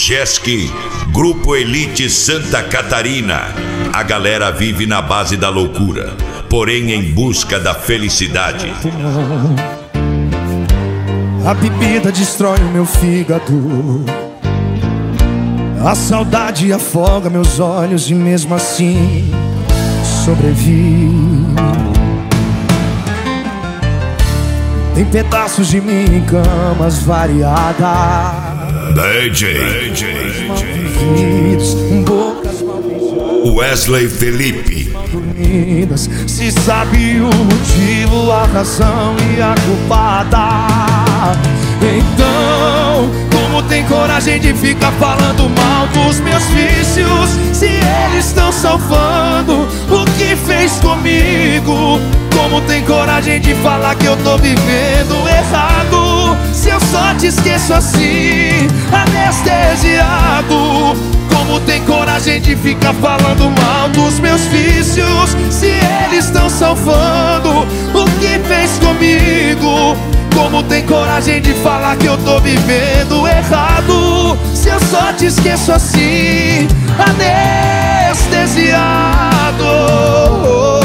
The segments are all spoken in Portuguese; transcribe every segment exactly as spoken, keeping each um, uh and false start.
Chesky, Grupo Elite Santa Catarina. A galera vive na base da loucura, porém em busca da felicidade. A bebida destrói o meu fígado, a saudade afoga meus olhos e mesmo assim sobrevivo. Tem pedaços de mim em camas variadas, D J, D J, bocas mal Wesley Felipe. dormidas. Se sabe o motivo, a razão e a culpada, então como tem coragem de ficar falando mal dos meus vícios, se eles estão salvando o que fez comigo? Como tem coragem de falar que eu tô vivendo errado, se eu só te esqueço assim, anestesiado? Como tem coragem de ficar falando mal dos meus vícios, se eles estão salvando o que fez comigo? Como tem coragem de falar que eu tô vivendo errado, se eu só te esqueço assim, anestesiado?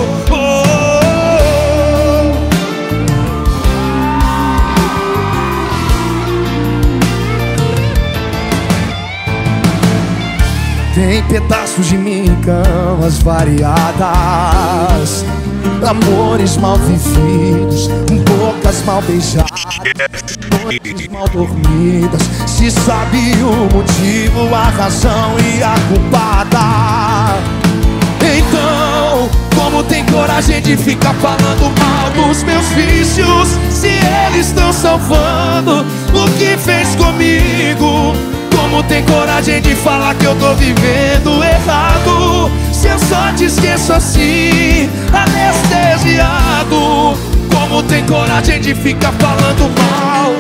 Tem pedaços de mim em camas variadas, amores mal vividos, bocas mal beijadas, noites mal dormidas. Se sabe o motivo, a razão e a culpada, então como tem coragem de ficar falando mal dos meus vícios, se eles estão salvando o que fez comigo? Como tem coragem de falar que eu tô vivendo errado, se eu só te esqueço assim, anestesiado? Como tem coragem de ficar falando mal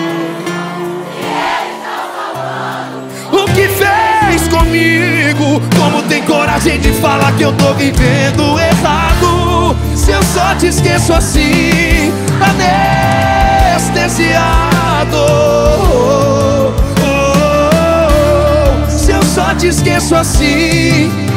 o que fez comigo? Como tem coragem de falar que eu tô vivendo errado, se eu só te esqueço assim, anestesiado? Só te esqueço assim,